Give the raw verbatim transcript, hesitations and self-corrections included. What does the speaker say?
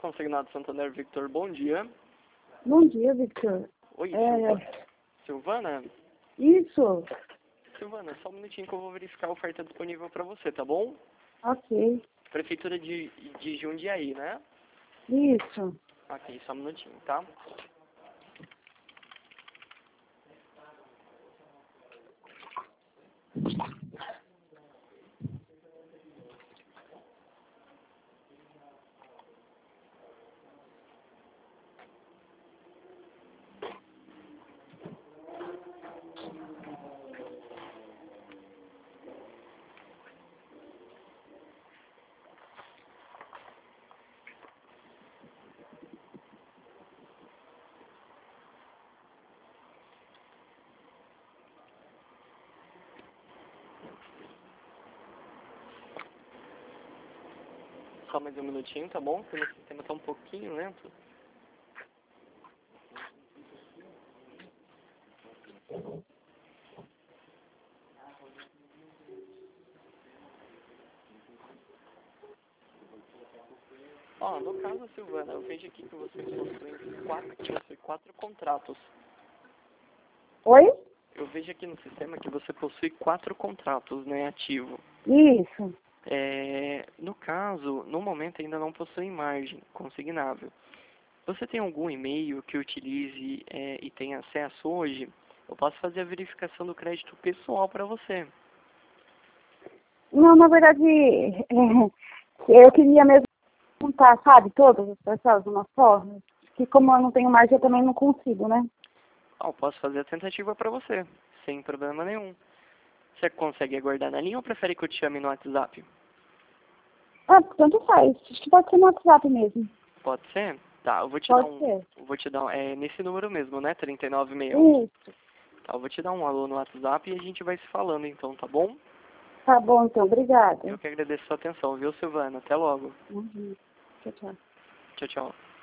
Consignado Santander, Victor, bom dia. Bom dia, Victor. Oi, É, Silvana? Silvana? Isso, Silvana, só um minutinho que eu vou verificar a oferta disponível para você, tá bom? ok. Prefeitura de, de Jundiaí, né? Isso. Ok, só um minutinho, tá? Só mais um minutinho, tá bom? Porque o sistema tá um pouquinho lento. Ó, no caso, Silvana, eu vejo aqui que você possui quatro, que possui quatro contratos. Oi? Eu vejo aqui no sistema que você possui quatro contratos, né, ativo. Isso. É, no caso, no momento ainda não possui margem consignável. Você tem algum e-mail que utilize é, e tenha acesso hoje? Eu posso fazer a verificação do crédito pessoal para você. Não, na verdade, é, eu queria mesmo juntar, sabe, todas as pessoas de uma forma, que como eu não tenho margem, eu também não consigo, né? Ah, eu posso fazer a tentativa para você, sem problema nenhum. Você consegue aguardar na linha ou prefere que eu te chame no WhatsApp? Ah, tanto faz. Acho que pode ser no WhatsApp mesmo. Pode ser? Tá, eu vou te dar Pode um... ser. Vou te dar um, é nesse número mesmo, né? trinta e nove sessenta e um. Isso. Tá, eu vou te dar um alô no WhatsApp e a gente vai se falando então, tá bom? Tá bom, então. Obrigada. Eu que agradeço a sua atenção, viu, Silvana? Até logo. Uhum. Tchau, tchau. Tchau, tchau.